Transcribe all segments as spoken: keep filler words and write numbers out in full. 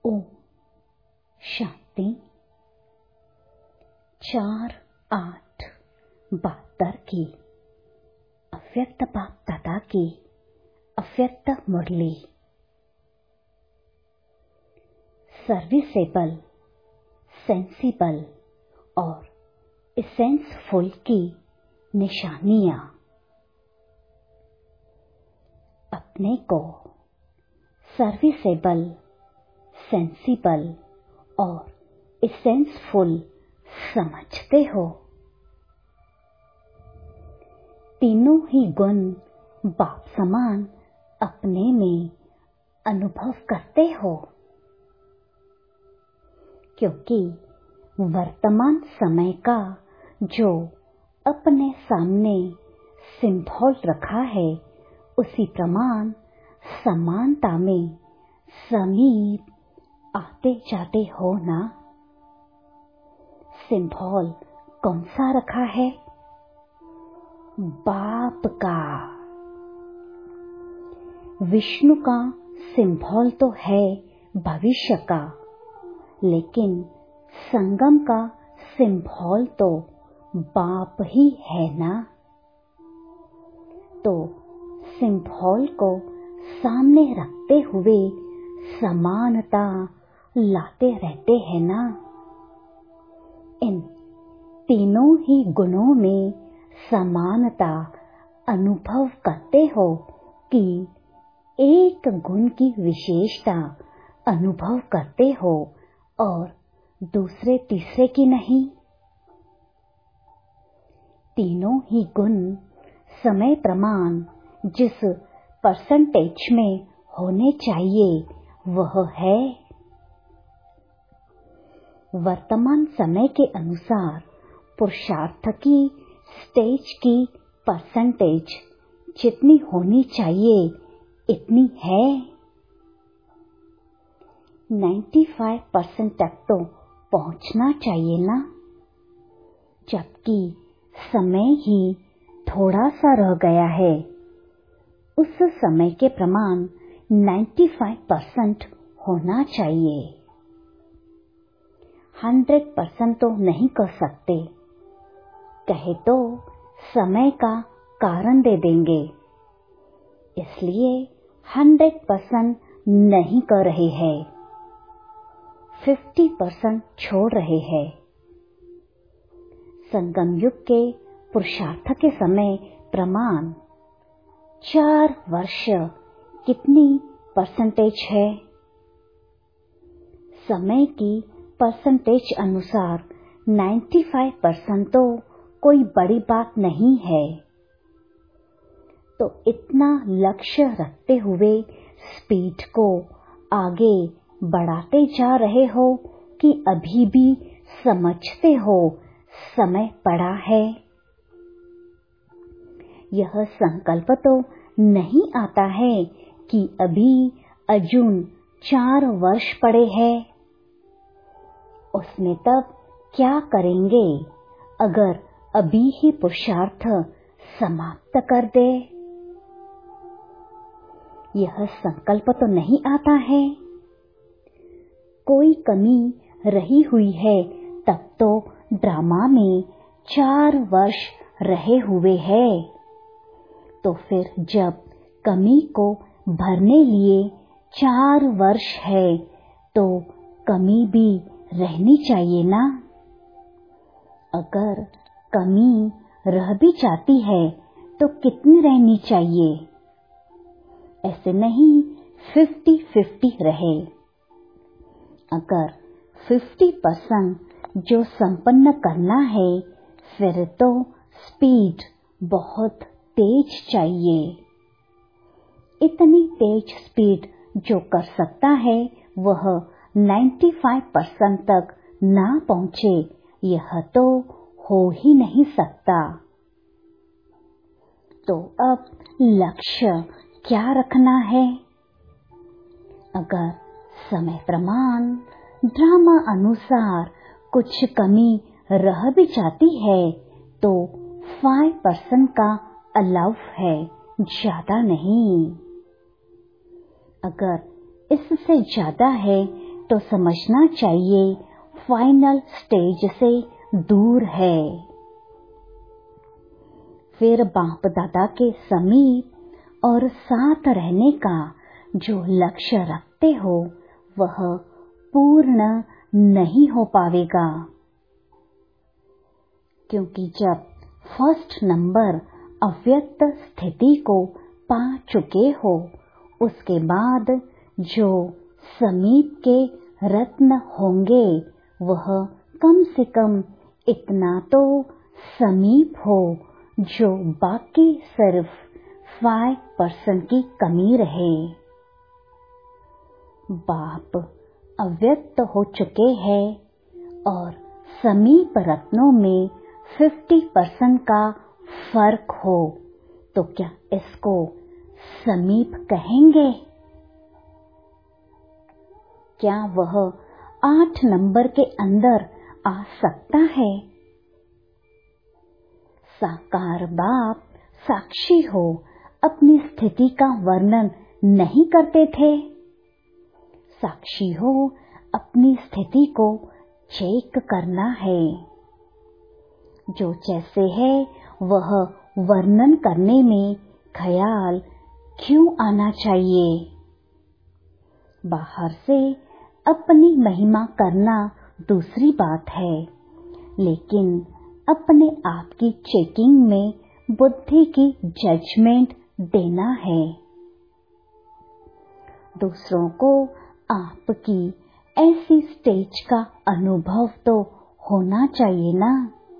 ओम शांति। चार आठ बहत्तर की अव्यक्त बाप दादा की अव्यक्त मुरली। सर्विसेबल, सेंसिबल और इसेंसफुल की निशानियां। अपने को सर्विसेबल, सेंसिबल और इसेंसफुल समझते हो। तीनों ही गुण बाप समान अपने में अनुभव करते हो, क्योंकि वर्तमान समय का जो अपने सामने सिंबल रखा है उसी प्रमाण समानता में समीप आते जाते हो ना। सिंबल कौन सा रखा है? बाप का। विष्णु का सिंबल तो है भविष्य का, लेकिन संगम का सिंबल तो बाप ही है ना। तो सिंबल को सामने रखते हुए समानता लाते रहते हैं ना। इन तीनों ही गुणों में समानता अनुभव करते हो कि एक गुण की विशेषता अनुभव करते हो और दूसरे तीसरे की नहीं। तीनों ही गुण समय प्रमाण जिस परसेंटेज में होने चाहिए वह है। वर्तमान समय के अनुसार पुरुषार्थ की स्टेज की परसेंटेज जितनी होनी चाहिए इतनी है। पचानवे परसेंट तक तो पहुंचना चाहिए ना, जबकि समय ही थोड़ा सा रह गया है। उस समय के प्रमाण पचानवे परसेंट होना चाहिए। सौ परसेंट तो नहीं कर सकते, कहे तो समय का कारण दे देंगे, इसलिए सौ परसेंट नहीं कर रहे हैं, पचास परसेंट छोड़ रहे हैं। संगम युग के पुरुषार्थ के समय प्रमाण चार वर्ष कितनी परसेंटेज है? समय की परसेंटेज अनुसार पचानवे परसेंट तो कोई बड़ी बात नहीं है। तो इतना लक्ष्य रखते हुए स्पीड को आगे बढ़ाते जा रहे हो कि अभी भी समझते हो समय पड़ा है। यह संकल्प तो नहीं आता है कि अभी अजून चार वर्ष पड़े हैं। उसमें तब क्या करेंगे अगर अभी ही पुरुषार्थ समाप्त कर दे? यह संकल्प तो नहीं आता है। कोई कमी रही हुई है तब तो ड्रामा में चार वर्ष रहे हुए हैं। तो फिर जब कमी को भरने लिए चार वर्ष है तो कमी भी रहनी चाहिए ना। अगर कमी रह भी जाती है तो कितनी रहनी चाहिए? ऐसे नहीं फिफ्टी फिफ्टी रहे। अगर पचास परसेंट जो संपन्न करना है फिर तो स्पीड बहुत तेज चाहिए। इतनी तेज स्पीड जो कर सकता है वह पचानवे परसेंट तक ना पहुंचे, यह तो हो ही नहीं सकता। तो अब लक्ष्य क्या रखना है? अगर समय प्रमाण ड्रामा अनुसार कुछ कमी रह भी जाती है तो पाँच परसेंट का अलाउ है, ज्यादा नहीं। अगर इससे ज्यादा है तो समझना चाहिए फाइनल स्टेज से दूर है। फिर बाप दादा के समीप और साथ रहने का जो लक्ष्य रखते हो वह पूर्ण नहीं हो पाएगा, क्योंकि जब फर्स्ट नंबर अव्यक्त स्थिति को पा चुके हो उसके बाद जो समीप के रत्न होंगे वह कम से कम इतना तो समीप हो जो बाकी सिर्फ फाइव परसेंट की कमी रहे। बाप अव्यक्त हो चुके हैं और समीप रत्नों में फिफ्टी परसेंट का फर्क हो तो क्या इसको समीप कहेंगे? क्या वह आठ नंबर के अंदर आ सकता है? साकार बाप साक्षी हो अपनी स्थिति का वर्णन नहीं करते थे। साक्षी हो अपनी स्थिति को चेक करना है। जो जैसे है वह वर्णन करने में ख्याल क्यों आना चाहिए? बाहर से अपनी महिमा करना दूसरी बात है, लेकिन अपने आप की चेकिंग में बुद्धि की जजमेंट देना है। दूसरों को आपकी ऐसी स्टेज का अनुभव तो होना चाहिए ना।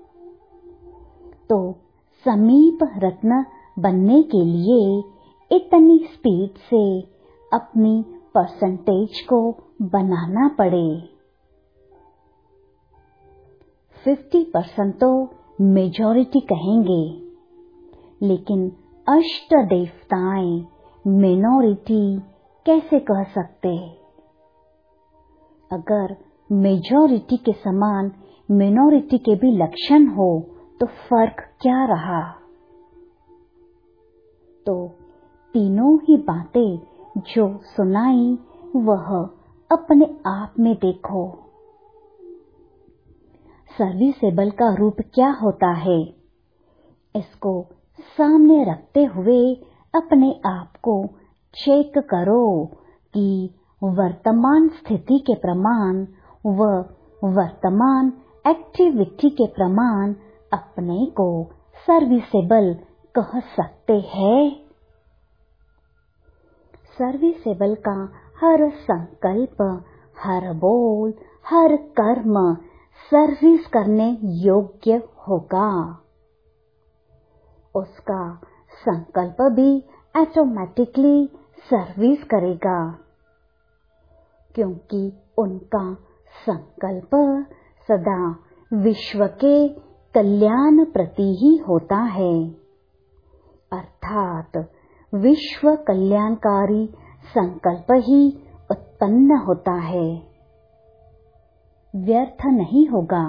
तो समीप रत्न बनने के लिए इतनी स्पीड से अपनी परसेंटेज को बनाना पड़े। फिफ्टी परसेंट तो मेजॉरिटी कहेंगे, लेकिन अष्ट देवताएं मिनोरिटी कैसे कह सकते? अगर मेजॉरिटी के समान मिनोरिटी के भी लक्षण हो तो फर्क क्या रहा? तो तीनों ही बातें जो सुनाई वह अपने आप में देखो। सर्विसेबल का रूप क्या होता है, इसको सामने रखते हुए अपने आप को चेक करो कि वर्तमान स्थिति के प्रमाण व वर्तमान एक्टिविटी के प्रमाण अपने को सर्विसेबल कह सकते हैं। सर्विसेबल का हर संकल्प, हर बोल, हर कर्म सर्विस करने योग्य होगा। उसका संकल्प भी ऑटोमेटिकली सर्विस करेगा, क्योंकि उनका संकल्प सदा विश्व के कल्याण प्रति ही होता है, अर्थात विश्व कल्याणकारी संकल्प ही उत्पन्न होता है। व्यर्थ नहीं होगा।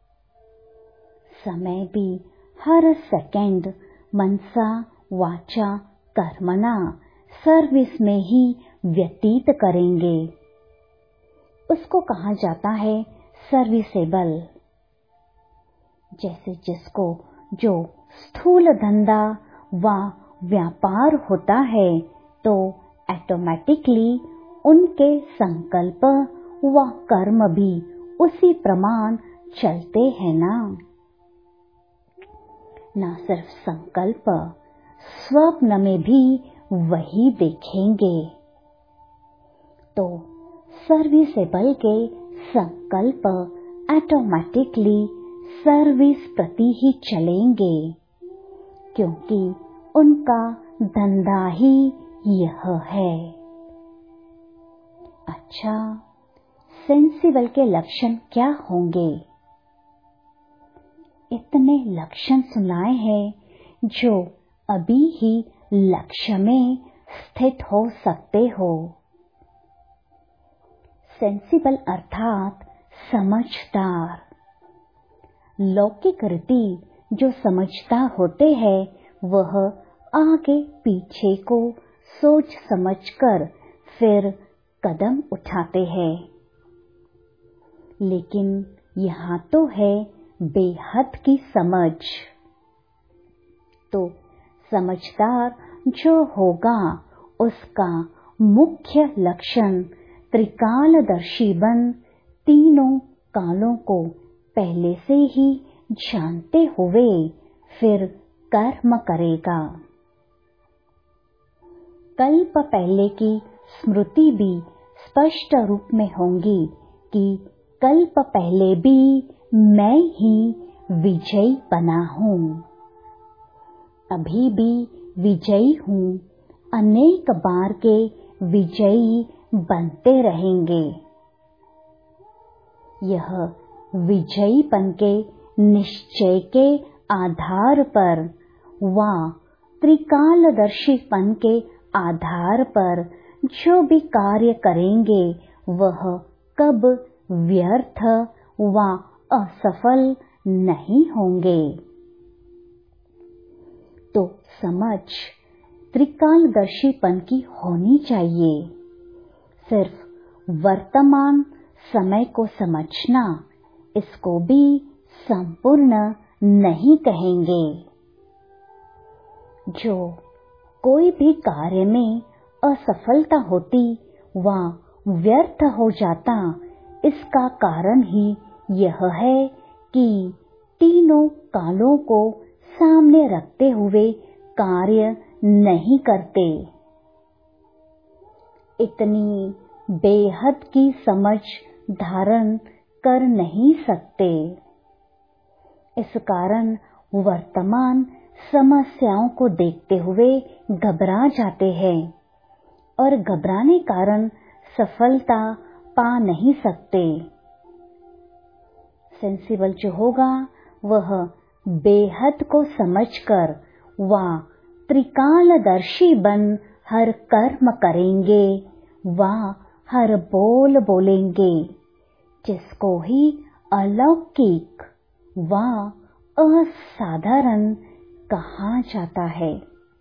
समय भी हर सेकंड मनसा वाचा कर्मणा सर्विस में ही व्यतीत करेंगे। उसको कहा जाता है सर्विसेबल। जैसे जिसको जो स्थूल धंधा व व्यापार होता है तो ऑटोमेटिकली उनके संकल्प व कर्म भी उसी प्रमाण चलते हैं ना। न सिर्फ संकल्प, स्वप्न में भी वही देखेंगे। तो सर्विसेबल के संकल्प ऑटोमेटिकली सर्विस प्रति ही चलेंगे, क्योंकि उनका धंधा ही यह है। अच्छा, सेंसिबल के लक्षण क्या होंगे? इतने लक्षण सुनाए हैं जो अभी ही लक्ष्य में स्थित हो सकते हो। सेंसिबल अर्थात समझदार। लौकिक रीति जो समझदार होते हैं वह आगे पीछे को सोच समझकर फिर कदम उठाते हैं। लेकिन यहाँ तो है बेहद की समझ। तो समझदार जो होगा उसका मुख्य लक्षण त्रिकालदर्शी बन तीनों कालों को पहले से ही जानते हुए फिर कर्म करेगा। कल्प पहले की स्मृति भी स्पष्ट रूप में होंगी कि कल्प पहले भी मैं ही विजयी बना हूँ, अभी भी विजयी हूँ, अनेक बार के विजयी बनते रहेंगे। यह विजयीपन के निश्चय के आधार पर व त्रिकालदर्शीपन के आधार पर जो भी कार्य करेंगे वह कब व्यर्थ व असफल नहीं होंगे। तो समझ त्रिकालदर्शीपन की होनी चाहिए। सिर्फ वर्तमान समय को समझना, इसको भी संपूर्ण नहीं कहेंगे। जो कोई भी कार्य में असफलता होती व व्यर्थ हो जाता, इसका कारण ही यह है कि तीनों कालों को सामने रखते हुए कार्य नहीं करते। इतनी बेहद की समझ धारण कर नहीं सकते। इस कारण वर्तमान समस्याओं को देखते हुए घबरा जाते हैं और घबराने कारण सफलता पा नहीं सकते। सेंसिबल जो होगा वह बेहद को समझकर व त्रिकालदर्शी बन हर कर्म करेंगे व हर बोल बोलेंगे, जिसको ही अलौकिक व असाधारण कहा जाता है।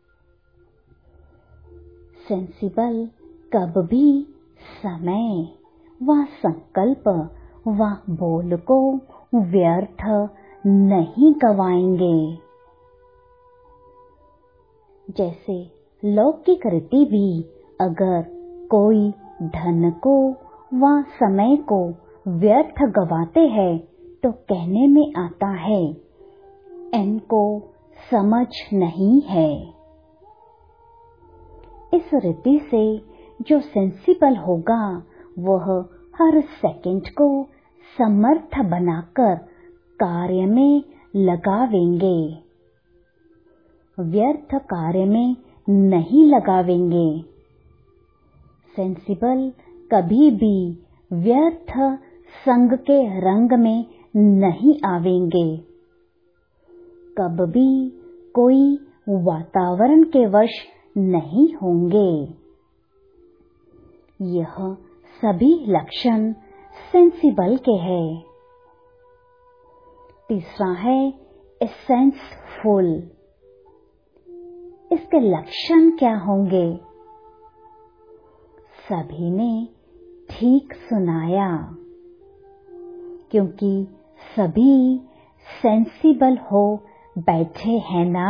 सेंसिबल कब भी समय व संकल्प व बोल को व्यर्थ नहीं गवाएंगे। जैसे लौकिक रीति भी अगर कोई धन को व समय को व्यर्थ गवाते हैं तो कहने में आता है इनको समझ नहीं है। इस रीति से जो सेंसिबल होगा वह हर सेकंड को समर्थ बनाकर कार्य में लगावेंगे, व्यर्थ कार्य में नहीं लगावेंगे। सेंसिबल कभी भी व्यर्थ संग के रंग में नहीं आवेंगे, कब भी कोई वातावरण के वश नहीं होंगे। यह सभी लक्षण सेंसिबल के हैं। तीसरा है एसेंसफुल। इसके लक्षण क्या होंगे? सभी ने ठीक सुनाया, क्योंकि सभी सेंसिबल हो बैठे हैं ना।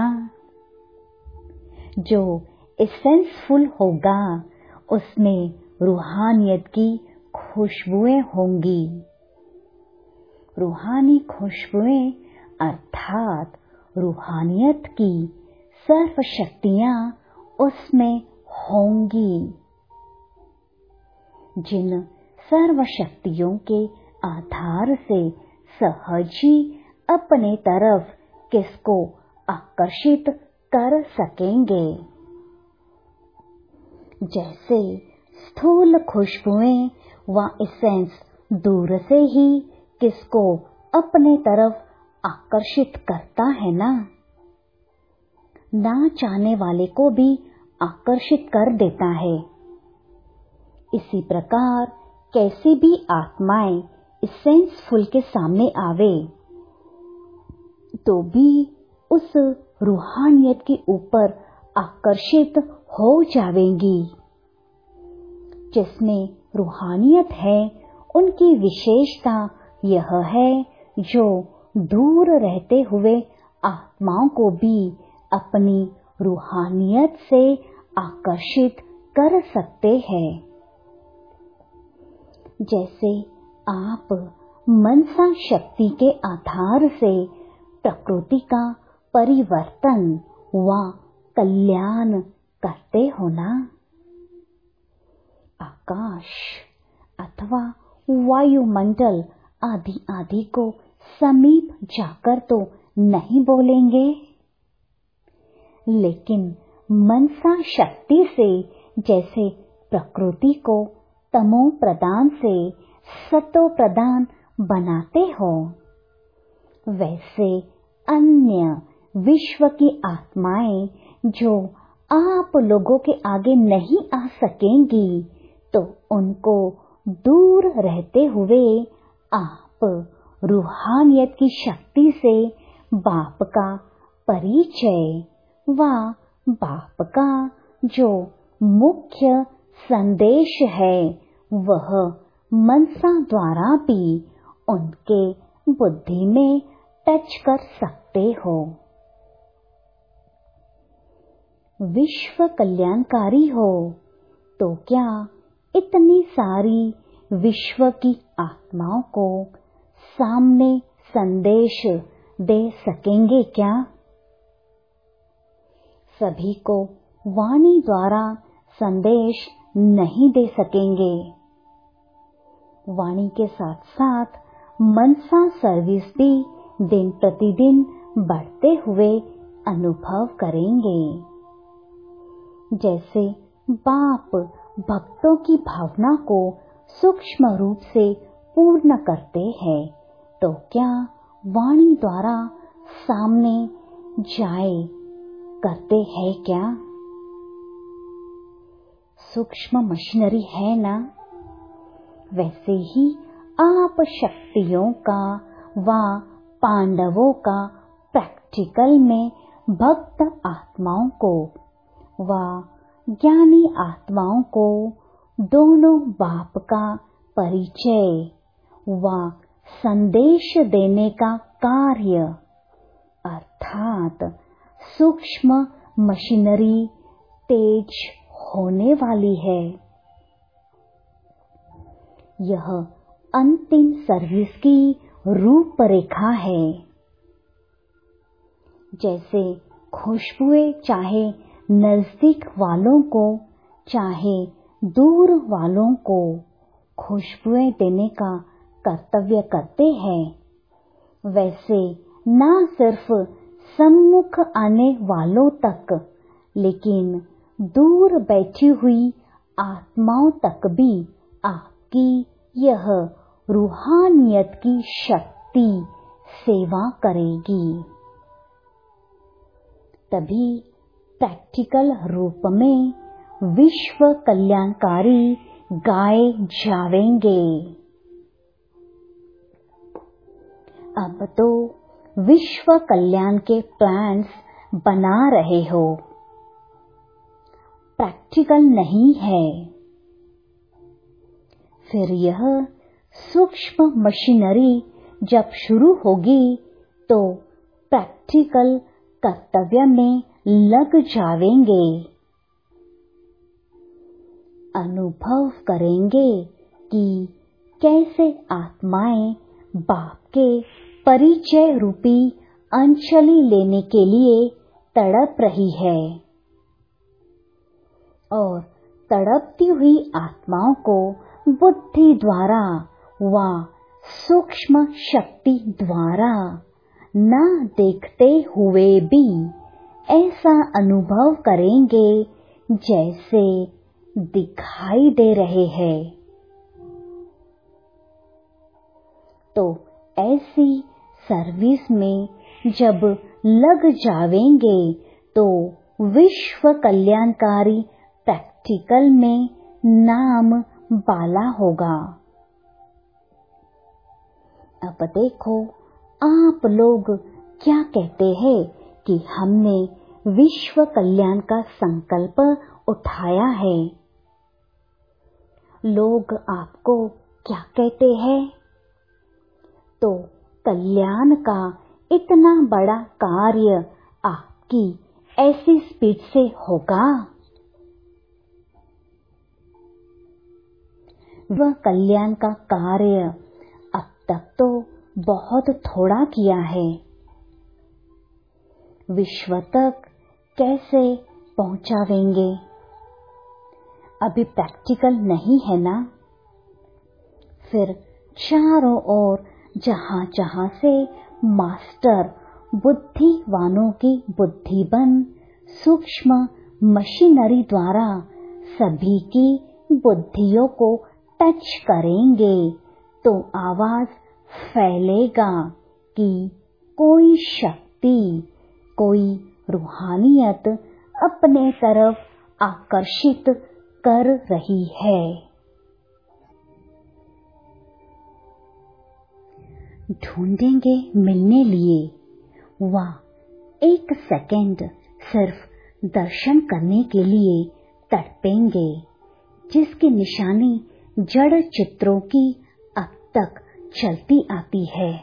जो एसेंसफुल होगा उसमें रूहानियत की खुशबुएं होंगी। रूहानी खुशबुएं अर्थात रूहानियत की सर्व शक्तियां उसमें होंगी। जिन सर्व शक्तियों के आधार से सहज ही अपने तरफ किसको आकर्षित कर सकेंगे। जैसे स्थूल खुशबुएं व एसेंस दूर से ही किसको अपने तरफ आकर्षित करता है ना, ना चाहने वाले को भी आकर्षित कर देता है। इसी प्रकार कैसी भी आत्माएं एसेंसफुल के सामने आवे तो भी उस रूहानियत के ऊपर आकर्षित हो जावेंगी। जिसमें रूहानियत है उनकी विशेषता यह है जो दूर रहते हुए आत्माओं को भी अपनी रूहानियत से आकर्षित कर सकते हैं। जैसे आप मनसा शक्ति के आधार से प्रकृति का परिवर्तन व कल्याण करते हो ना। आकाश अथवा वायुमंडल आदि आदि को समीप जाकर तो नहीं बोलेंगे, लेकिन मनसा शक्ति से जैसे प्रकृति को तमो प्रदान से सतो प्रदान बनाते हो, वैसे अन्य विश्व की आत्माएं जो आप लोगों के आगे नहीं आ सकेंगी, तो उनको दूर रहते हुए आप रूहानियत की शक्ति से बाप का परिचय व बाप का जो मुख्य संदेश है वह मनसा द्वारा भी उनके बुद्धि में टच कर सकते हो। विश्व कल्याणकारी हो तो क्या इतनी सारी विश्व की आत्माओं को सामने संदेश दे सकेंगे क्या? सभी को वाणी द्वारा संदेश नहीं दे सकेंगे। वाणी के साथ साथ मनसा सर्विस भी दिन प्रतिदिन बढ़ते हुए अनुभव करेंगे। जैसे बाप भक्तों की भावना को सूक्ष्म रूप से पूर्ण करते हैं, तो क्या वाणी द्वारा सामने जाए करते हैं क्या? सूक्ष्म मशीनरी है ना। वैसे ही आप शक्तियों का व पांडवों का प्रैक्टिकल में भक्त आत्माओं को व ज्ञानी आत्माओं को दोनों बाप का परिचय व संदेश देने का कार्य अर्थात सूक्ष्म मशीनरी तेज होने वाली है। यह अंतिम सर्विस की रूपरेखा है। जैसे खुशबुएं चाहे नजदीक वालों को चाहे दूर वालों को खुशबुएं देने का कर्तव्य करते हैं, वैसे न सिर्फ सम्मुख आने वालों तक लेकिन दूर बैठी हुई आत्माओं तक भी आपकी यह रूहानियत की शक्ति सेवा करेगी। तभी प्रैक्टिकल रूप में विश्व कल्याणकारी गाए जावेंगे। अब तो विश्व कल्याण के प्लान्स बना रहे हो, प्रैक्टिकल नहीं है। फिर यह सूक्ष्म मशीनरी जब शुरू होगी तो प्रैक्टिकल कर्तव्य में लग जावेंगे। अनुभव करेंगे कि कैसे आत्माएं बाप के परिचय रूपी अंजलि लेने के लिए तड़प रही है और तड़पती हुई आत्माओं को बुद्धि द्वारा व सूक्ष्म शक्ति द्वारा न देखते हुए भी ऐसा अनुभव करेंगे जैसे दिखाई दे रहे हैं। तो ऐसी सर्विस में जब लग जावेंगे तो विश्व कल्याणकारी प्रैक्टिकल में नाम बाला होगा। अब देखो आप लोग क्या कहते हैं कि हमने विश्व कल्याण का संकल्प उठाया है। लोग आपको क्या कहते हैं? तो कल्याण का इतना बड़ा कार्य आपकी ऐसी स्पीड से होगा। वह कल्याण का कार्य अब तक तो बहुत थोड़ा किया है। विश्व तक कैसे पहुंचावेंगे? अभी प्रैक्टिकल नहीं है ना। फिर चारों ओर जहां जहां से मास्टर बुद्धिवानों की बुद्धि बन सूक्ष्म मशीनरी द्वारा सभी की बुद्धियों को टच करेंगे तो आवाज फैलेगा कि कोई शक्ति, कोई रूहानियत अपने तरफ आकर्षित कर रही है। ढूंढेंगे मिलने लिए, वाह एक सेकंड सिर्फ दर्शन करने के लिए तड़पेंगे, जिसकी निशानी जड़ चित्रों की अब तक चलती आती है।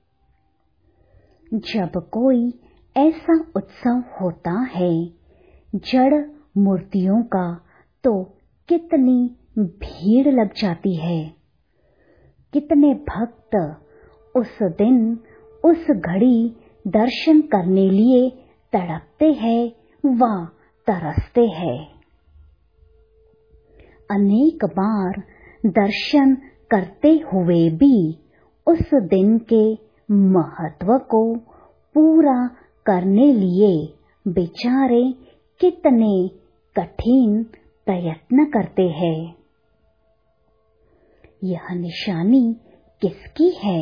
जब कोई ऐसा उत्सव होता है जड़ मूर्तियों का, तो कितनी भीड़ लग जाती है। कितने भक्त उस दिन उस घड़ी दर्शन करने लिए तड़पते हैं व तरसते हैं। अनेक बार दर्शन करते हुए भी उस दिन के महत्व को पूरा करने लिए बेचारे कितने कठिन प्रयत्न करते हैं। यह निशानी किसकी है?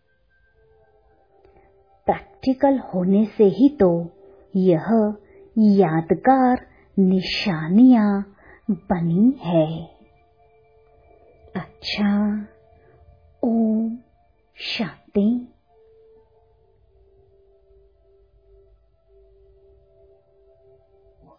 प्रैक्टिकल होने से ही तो यह यादगार निशानियां बनी है। अच्छा, ओम शांति।